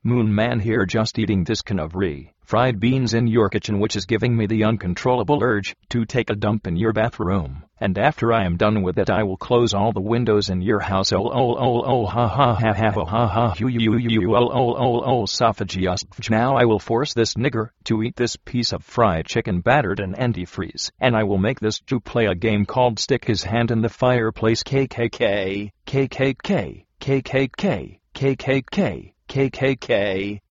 Moon Man here, just eating this can of fried beans in your kitchen, which is giving me the uncontrollable urge to take a dump in your bathroom. And after I am done with it, I will close all the windows in your house. Ha ha ha ha ha ha esophagus. Now I will force this nigger to eat this piece of fried chicken battered in antifreeze, and I will make this Jew play a game called Stick His Hand in the Fireplace. KKK KKK KKK KKK KKK.